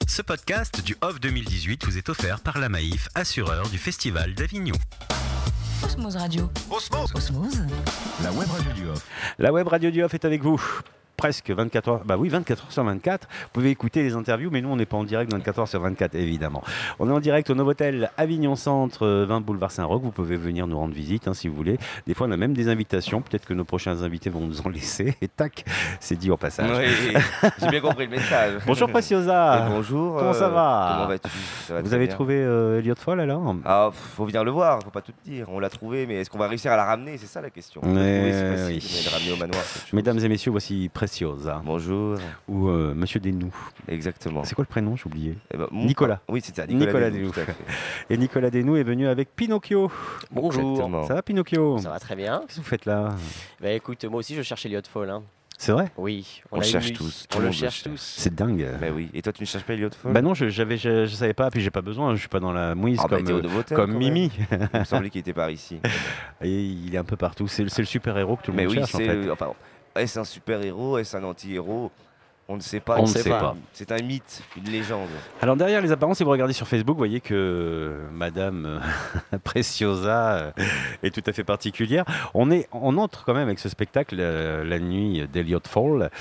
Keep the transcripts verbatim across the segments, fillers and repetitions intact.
Ce podcast du Off deux mille dix-huit vous est offert par la Maïf, assureur du Festival d'Avignon. Osmose Radio. Osmose. Osmose. La web radio du Off. La web radio du Off est avec vous. Presque vingt-quatre heures, bah oui, vingt-quatre heures sur vingt-quatre. Vous pouvez écouter les interviews, mais nous, on n'est pas en direct vingt-quatre heures sur vingt-quatre, évidemment. On est en direct au Novotel Avignon Centre, vingt boulevard Saint-Roch. Vous pouvez venir nous rendre visite hein, si vous voulez. Des fois, on a même des invitations. Peut-être que nos prochains invités vont nous en laisser. Et tac, c'est dit au passage. Oui, j'ai bien compris le message. Bonjour Preciosa. Et bonjour. Comment ça va euh, Comment vas-tu? Ça va Vous très avez bien. trouvé euh, Elliot Fall alors? Ah, pff, faut venir le voir, faut pas tout te dire. On l'a trouvé, mais est-ce qu'on va réussir à la ramener? C'est ça la question. Ouais, La trouver, c'est facile, oui. mais de ramener au manoir, c'est autre chose. Mesdames et messieurs, voici Preciosa. Bonjour. Ou euh, Monsieur Desnoux. Exactement. C'est quoi le prénom? J'ai oublié. Eh ben, mon- Nicolas. Oui, c'est ça. Nicolas, Nicolas Desnoux, Desnoux. tout à fait. Et Nicolas Desnoux est venu avec Pinocchio. Bonjour. Exactement. Ça va Pinocchio? Ça va très bien. Qu'est-ce que vous faites là? Bah écoute, moi aussi je cherche Elliot Fall. Hein. C'est vrai? Oui, On a une cherche nuit. tous, tout On le le monde le cherche cherche. tous. C'est dingue. Mais oui. Et toi, tu ne cherches pas Elliot Fall? Bah non, je, j'avais, je, je savais pas, puis j'ai pas besoin, je suis pas dans la mouise Ah bah, comme, t'es au euh, Novotel, comme quand Mimi. même. Il me semblait qu'il était par ici. Et il est un peu partout, c'est, le- c'est le super-héros que tout le Mais monde oui, cherche en c'est. fait. Enfin, est-ce un super-héros? Est-ce un anti-héros? On ne sait pas. On ne C'est- sait pas. C'est un mythe, une légende. Alors derrière les apparences, si vous regardez sur Facebook, vous voyez que euh, Madame euh, Preciosa euh, est tout à fait particulière. On, est, on entre quand même avec ce spectacle, euh, La nuit d'Elliot Fall,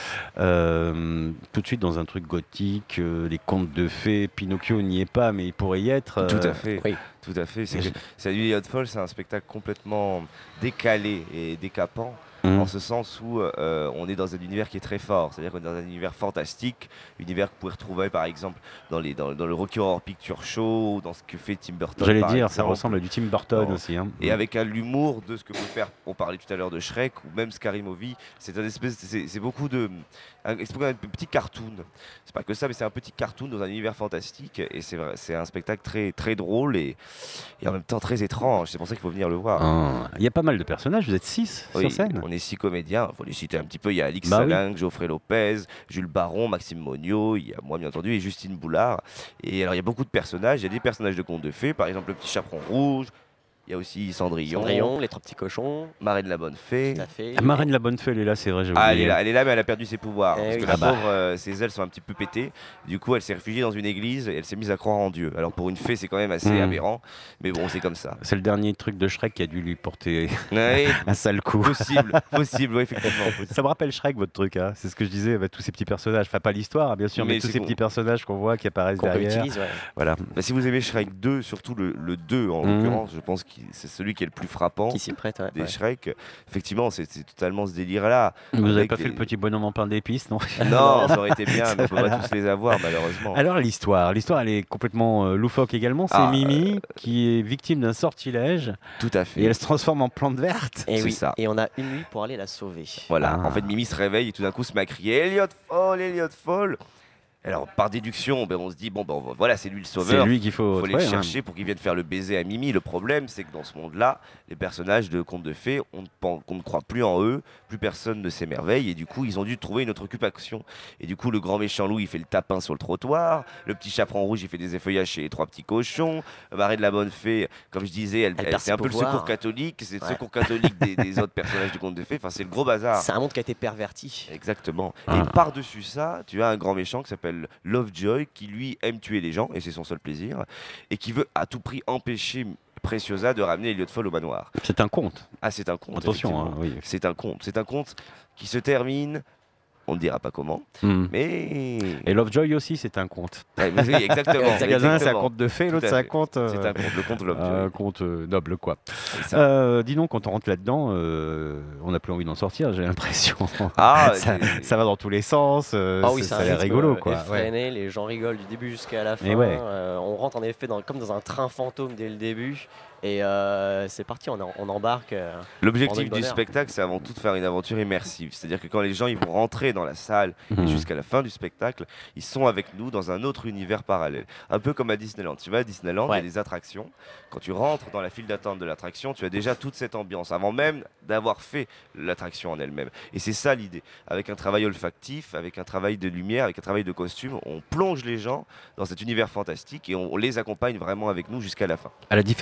euh, tout de suite dans un truc gothique, euh, les contes de fées, Pinocchio n'y est pas, mais il pourrait y être. Tout euh, à fait. oui. Tout à fait. C'est Mais que c'est Elliot Fall, c'est un spectacle complètement décalé et décapant. Mhm. En ce sens où euh, on est dans un univers qui est très fort, c'est-à-dire qu'on est dans un univers fantastique, univers que vous pouvez retrouver par exemple dans, les, dans, dans le Rocky Horror Picture Show, ou dans ce que fait Tim Burton. J'allais par dire, ça exemple. ressemble à du Tim Burton Non. aussi. Hein. Et avec un l'humour de ce que peut faire, on parlait tout à l'heure de Shrek ou même Scary Movie, c'est un espèce, c'est, c'est beaucoup de, un, c'est beaucoup un petit cartoon. C'est pas que ça, mais c'est un petit cartoon dans un univers fantastique et c'est vrai, c'est un spectacle très très drôle et, et en même temps très étrange. C'est pour ça qu'il faut venir le voir. Ah, il y a pas mal de personnages, vous êtes six Oui, sur scène. on est six comédiens, il faut les citer un petit peu. Il y a Alix Bah oui. Salingue, Geoffrey Lopez, Jules Baron, Maxime Monio, il y a moi bien entendu et Justine Boulard. Et alors il y a beaucoup de personnages, il y a des personnages de contes de fées, par exemple le petit chaperon rouge, il y a aussi Cendrillon, Cendrillon, les trois petits cochons, Marraine la bonne fée. tout à fait. Ah, Marraine la bonne fée, elle est là, c'est vrai, j'ai Ah, elle oublié. est, là, elle est là, mais elle a perdu ses pouvoirs. Eh parce que oui. la Ah bah. pauvre, euh, ses ailes sont un petit peu pétées. Du coup, elle s'est réfugiée dans une église et elle s'est mise à croire en Dieu. Alors, pour une fée, c'est quand même assez Mm. aberrant. Mais bon, c'est comme ça. C'est le dernier truc de Shrek qui a dû lui porter Ouais, un sale coup. possible, possible, oui, effectivement. possible. Ça me rappelle Shrek, votre truc, hein. C'est ce que je disais, bah, tous ces petits personnages. Enfin, pas l'histoire, bien sûr, mais, Mais tous c'est ces qu'on- petits personnages qu'on voit qui apparaissent qu'on derrière. réutilise. Ouais. Voilà. Bah, si vous aimez Shrek deux, surtout le, le deux en Mm. l'occurrence, je pense que c'est celui qui est le plus frappant. Qui s'y prête. Ouais. Des Ouais. Shrek, effectivement, c'est c'est totalement ce délire-là. Vous n'avez Avec pas fait des- le petit bonhomme en pain d'épices, non? Non, ça aurait été bien, mais on peut Voilà. pas tous les avoir, malheureusement. Alors, l'histoire. L'histoire, elle est complètement euh, loufoque également. C'est Ah, Mimi qui est victime d'un sortilège Tout à et fait. elle se transforme en plante verte. Et C'est oui. ça. Et on a une nuit pour aller la sauver. Voilà, Ah. en fait Mimi se réveille et tout d'un coup se met à crier Elliot Fall, Elliot Fall. Alors par déduction, ben, on se dit bon ben voilà, c'est lui le C'est sauveur. lui qu'il faut, Il faut aller trouver, le hein. chercher pour qu'il vienne faire le baiser à Mimi. Le problème, c'est que dans ce monde-là, les personnages de contes de fées, on ne, pen- on ne croit plus en eux, plus personne ne s'émerveille, et du coup, ils ont dû trouver une autre occupation. Et du coup, le grand méchant loup, il fait le tapin sur le trottoir, le petit chaperon rouge, il fait des effeuillages chez les trois petits cochons, Marie de la bonne fée, comme je disais, elle, Elle elle- perd c'est ses un peu le pouvoirs. secours catholique, c'est le Ouais. secours catholique des, des autres personnages de contes de fées, enfin c'est le gros bazar. C'est un monde qui a été perverti. Exactement. Ah. Et par-dessus ça, tu as un grand méchant qui s'appelle Lovejoy, qui lui aime tuer les gens, et c'est son seul plaisir, et qui veut à tout prix empêcher Preciosa de ramener Elliot Fall au manoir. C'est un conte. Ah, c'est un conte. Attention, hein, effectivement. oui. C'est un conte. C'est un conte qui se termine, on ne dira pas comment, Hmm. mais... Et Lovejoy aussi, c'est un conte. Ouais, mais oui, exactement. Le gazin, c'est un exactement. conte de fées, Tout l'autre, à c'est un fait. conte. euh, C'est un conte, le conte Lovejoy. Un conte euh, noble, quoi. C'est ça. Euh, dis donc, quand on rentre là-dedans, euh, on n'a plus envie d'en sortir, j'ai l'impression. Ah, ça, c'est- ça va dans tous les sens, euh, Ah oui, ça, c'est ça a un l'air rythme, rigolo, euh, quoi. Ouais. effréné, les gens rigolent du début jusqu'à la fin. Et ouais. Euh, on rentre en effet dans, comme dans un train fantôme dès le début. Et euh, c'est parti, on, en- on embarque. euh, L'objectif Pendant une du bonne heure. spectacle, c'est avant tout de faire une aventure immersive. C'est-à-dire que quand les gens ils vont rentrer dans la salle et Mhm. jusqu'à la fin du spectacle, ils sont avec nous dans un autre univers parallèle. Un peu comme à Disneyland. Tu vas à Disneyland, il y Ouais. a des attractions. Quand tu rentres dans la file d'attente de l'attraction, tu as déjà toute cette ambiance avant même d'avoir fait l'attraction en elle-même. Et c'est ça l'idée. Avec un travail olfactif, avec un travail de lumière, avec un travail de costume, on plonge les gens dans cet univers fantastique et on, on les accompagne vraiment avec nous jusqu'à la fin. À la différence qu'on attend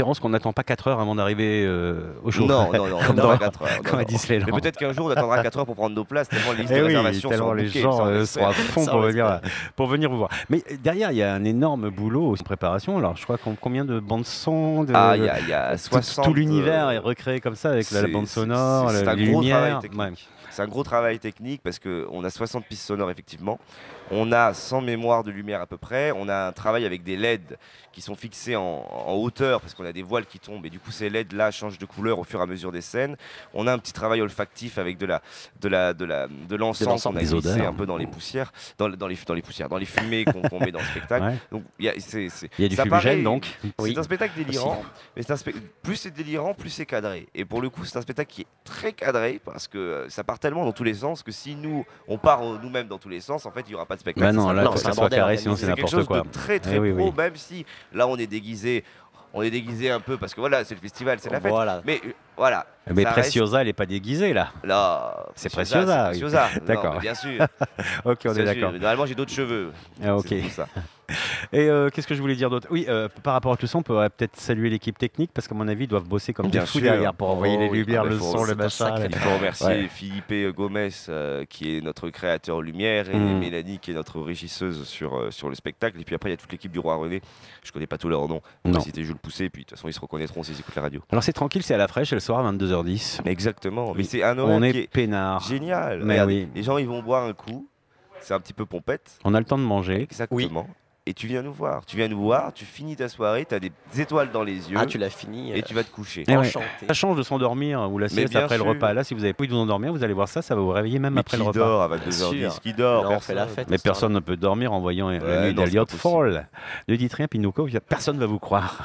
n'attend pas quatre heures avant d'arriver euh, au show. Non, non, non, on Comme attendra dans- quatre heures. non, comme à non. Disneyland. Mais peut-être qu'un jour on attendra quatre heures pour prendre nos places, tellement les listes Eh de oui, réservation tellement sont les bouquées, gens ça, on euh, l'espère. sont à fond Ça, pour on venir, l'espère. pour venir vous voir. Mais euh, derrière, il y a un énorme boulot aussi de préparation. Alors, je crois qu'on combien de bandes son de... Ah, il y a, il y a tout, soixante. tout l'univers euh, est recréé comme ça avec la, la c'est- bande c'est- sonore, c'est- c'est la- un les gros lumières. travail technique. Ouais. C'est un gros travail technique parce qu'on a soixante pistes sonores effectivement. On a cent mémoires de lumière à peu près. On a un travail avec des L E D qui sont fixés en, en hauteur parce qu'on a des voiles qui tombent et du coup ces L E D là changent de couleur au fur et à mesure des scènes. On a un petit travail olfactif avec de la de la de la de l'encens l'encens, qu'on a des glissé odeurs. un peu dans les poussières, dans, le- dans les dans les poussières, dans les fumées qu'on qu'on met dans le spectacle. Ouais. Donc il y a c'est c'est Il y a du ça fumigène paraît- donc. c'est Oui. un spectacle délirant, mais c'est un spe- plus c'est délirant, plus c'est cadré. Et pour le coup, c'est un spectacle qui est très cadré parce que euh, ça part tellement dans tous les sens que si nous, on part euh, nous-mêmes dans tous les sens, en fait, il n'y aura pas de spectacle. Bah ça non, sera là, pas- faut que c'est ça un soit bordel carré, sinon c'est c'est quelque n'importe chose quoi. de très très Eh oui, pro, oui. même si là on est déguisé, on est déguisé un peu parce que voilà, c'est le festival, c'est la fête. Voilà. Mais euh, voilà. Mais ça reste- Preciosa, elle n'est pas déguisée là. Là, C'est Preciosa, Preciosa, c'est oui. Preciosa. Non, D'accord. mais bien sûr. Ok, on est bien sûr. d'accord. Mais Normalement, j'ai d'autres cheveux. Ah, ok. C'est pour ça. Et euh, qu'est-ce que je voulais dire d'autre? Oui, euh, par rapport à tout ça, on pourrait peut-être saluer l'équipe technique parce qu'à mon avis, ils doivent bosser comme Bien des fous sûr. derrière pour envoyer Oh les oui. lumières, Ah, mais le faut- son, le c'est un sacré machin. Il faut remercier Ouais. Philippe Gomez, euh, qui est notre créateur lumière, et Mm. Mélanie, qui est notre régisseuse sur, euh, sur le spectacle. Et puis après, il y a toute l'équipe du Roi René. Je connais pas tous leurs noms. On Non. va citer Jules Pousset, et puis de toute façon, ils se reconnaîtront s'ils écoutent la radio. Alors c'est tranquille, c'est à la fraîche, et le soir à vingt-deux heures dix. Exactement. Mais Oui. c'est un On horaire qui est est peinard. génial. Mais Regarde, oui. Les gens, ils vont boire un coup. C'est un petit peu pompette. On a le temps de manger. Exactement. Et tu viens nous voir. Tu viens nous voir, tu finis ta soirée, tu as des étoiles dans les yeux, Ah, tu l'as fini. et tu vas te coucher. Eh ouais. Enchanté. Ça change de s'endormir ou la sieste bien après sûr. le repas. Là, si vous avez pas envie de vous endormir, vous allez voir ça, ça va vous réveiller même Mais après qui le repas. dort à vingt-deux heures dix? Bien sûr. Qui dort? Non, on fait la Personne. fête. Mais on personne ne peut dormir en voyant la Ouais, nuit non, c'est d'Eliot pas possible. Fall. Ne dites rien, Pinocchio, personne ne va vous croire.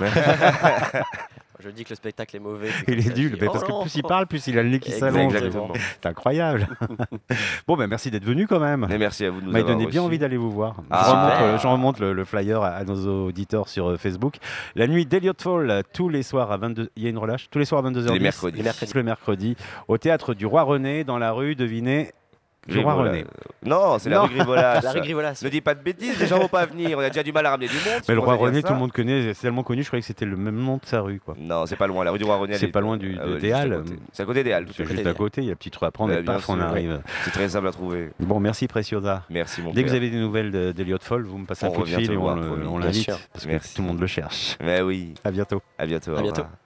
Je dis que le spectacle est mauvais. Il est Comme ça, je nul, dis, mais oh parce que non. plus il parle, plus il a le nez qui s'allonge. Exactement. C'est incroyable. Bon, ben merci d'être venu quand même. Mais merci à vous de nous m'a avoir donné bien reçus. envie d'aller vous voir. Ah, je remonte, super. euh, je remonte le, le flyer à, à nos auditeurs sur euh, Facebook. La nuit d'Eliot Fall, euh, tous les soirs à vingt-deux. Il y a une relâche tous les soirs à vingt-deux heures dix. Les mercredis. Les mercredis. Le mercredi, au théâtre du Roi René, dans la rue, devinez, du Roi Grivola. René. Non, c'est la Non. rue Grivolas. La rue Grivolas. Ne dis pas de bêtises, les gens vont pas venir. On a déjà du mal à ramener du monde. Mais le on Roi va dire René, ça. tout le monde connaît, c'est tellement connu, je croyais que c'était le même nom de sa rue. Quoi. Non, c'est pas loin. La rue du Roi René. C'est elle est- pas loin du- Ah de- ouais, des juste à Halles. côté. C'est à côté des Halles. tout à C'est fait. juste à côté, il y a un petit truc à prendre Bah, et bien paf, on sûr. arrive. C'est très simple à trouver. Bon, merci Preciosa. Merci mon Dès que vous père. avez des nouvelles de- d'Eliot Fall, vous me passez un On coup de revient fil te et on voir, le- promis. on Bien l'invite. sûr. Parce que Merci. tout le monde le cherche. Mais oui. À bientôt. À bientôt. À au bientôt. revoir.